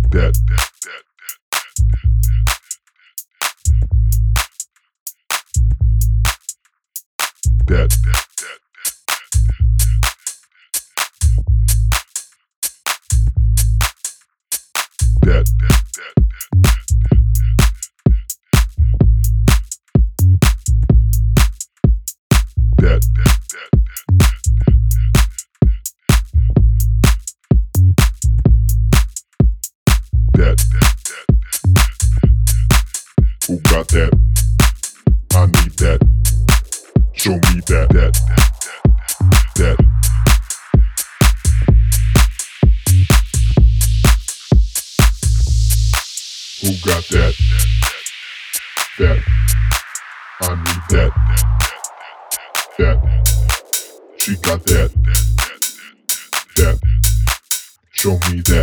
that that who got that? I need that. Show me that. Who got that? I need that. She got that. Show me that.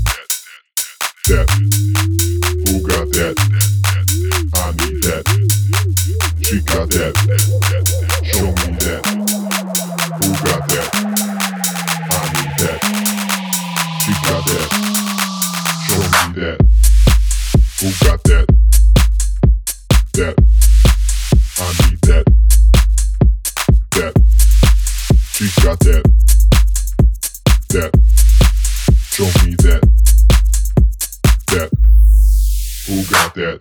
Who got that? I need that. She got that. Show me that. Who got that? I need that. She got that. Show me that. Who got that? I need that. She got that. Show me that. Who got that?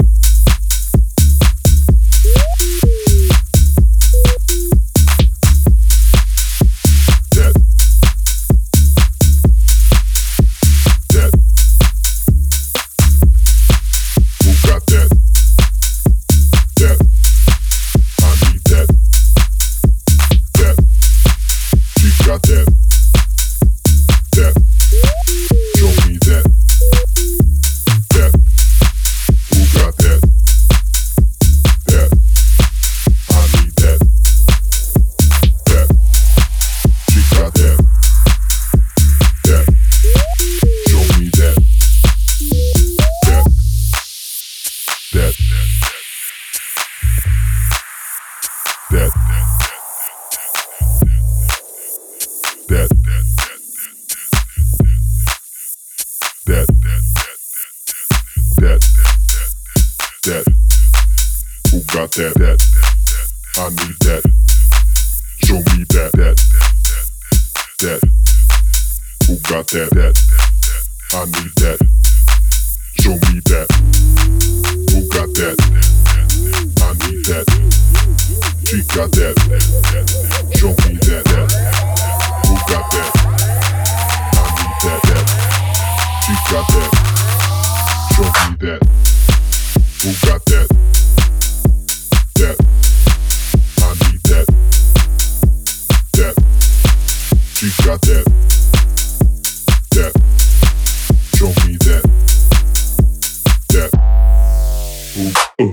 Who got that? I need that. Show me that. Who got that? I need that. Show me that. Who got that? I need that. She got that. Show me that. Who got that? I need that. She got that. Show me that. Who got that? I need that. She got that. Show me that. Ooh.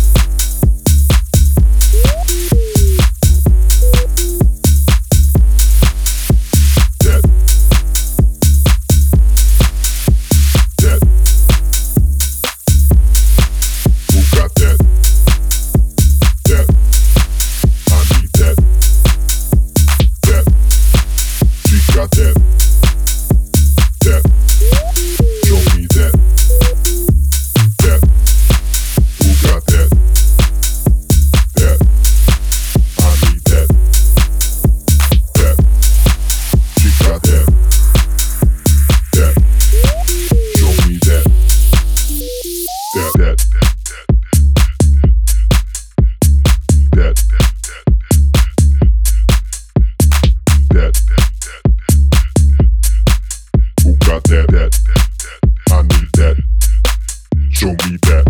I need that. Show me that.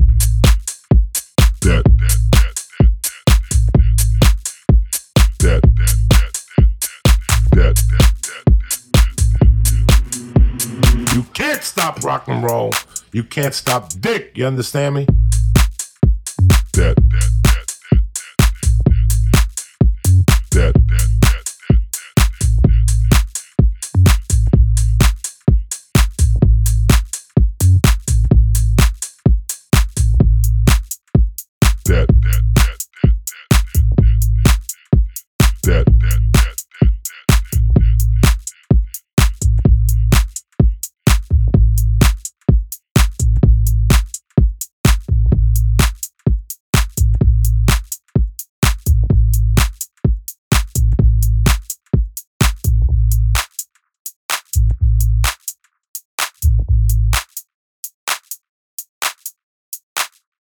You can't stop rock and roll. You can't stop dick. You understand me? That. that